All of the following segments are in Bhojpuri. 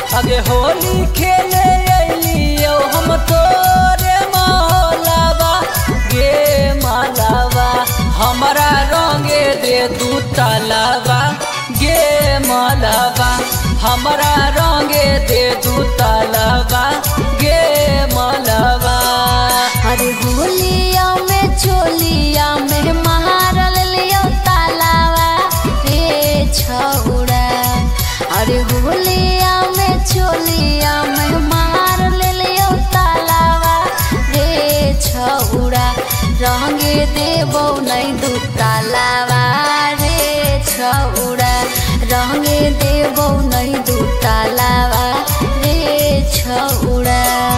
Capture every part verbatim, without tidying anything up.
अगे होली खेले अइलियो हम तोरे मौलावा गे मालावा हमारा रंगे दे दू तालावा गे मालावा हमारा रंगे दे दू तालावा गे मालावा। अरे होलिया में चोलिया में महारल लियो तालावा रे छौड़ा। अरे होलिया में चोलिया में महारल लियो तालावा रे छौड़ा। रंगे देबो नहीं दू तालावा रे छौड़ा। रंगे देबो नहीं दू तालावा रे छौड़ा।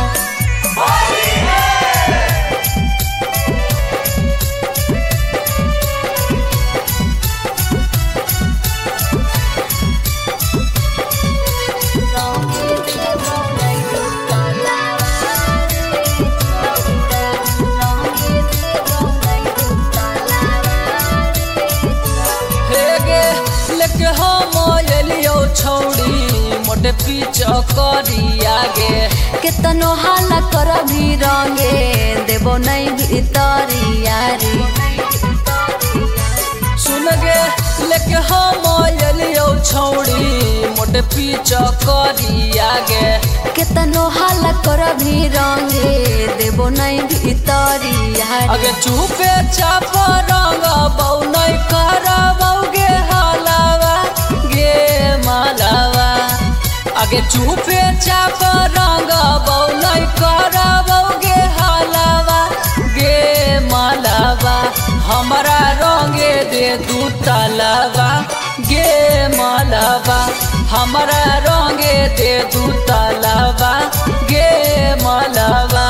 छौड़ी मोटे पीछा करी आगे केतनो हाला कर भी रंगे देबो नहीं भीतरिया रे। सुन गे लेके हम एलियो छौड़ी मोटे पीछा करी आगे केतनो हाला कर भी रंगे देबो नहीं भीतरिया रे। आगे चुपे चाप रंग बौ नहीं करबौगे हलावा गे मालावा। आगे चुपे चाप रंग बौ नहीं करबौगे हलावा गे मालावा हमारा रंगे दे दू तालावा गे मालावा हमारा रंगे दे दू तालावा गे मालावा।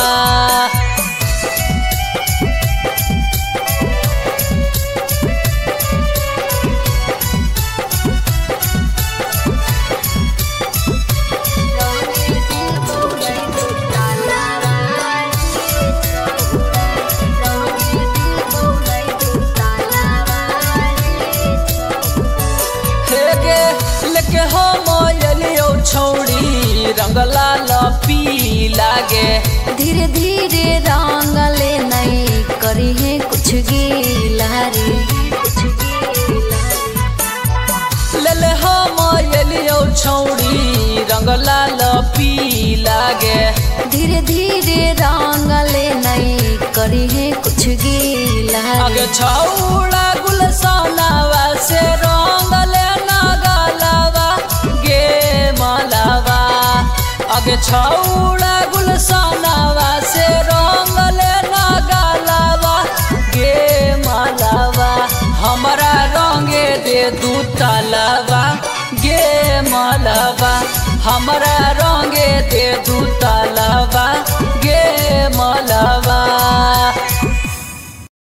लेके हम एलियो छौड़ी रंग लाल पीला गे धीरे धीरे रंग ले नहीं करी है कुछ गीला रे। ले ले हम एलियो छौड़ी रंग लाल पीला गे धीरे धीरे रंग ले नहीं करी है कुछ गीला रे। आगे छौड़ा गुलसनावा से रंग ले नगलावा गे मालावा। आगे छौड़ा गुलसनावा से रंग ले नगलावा गे मालावा हमारा रंगे दे दू तालावा गे मालावा हमारा रंगे दे दू तालावा गे मालावा।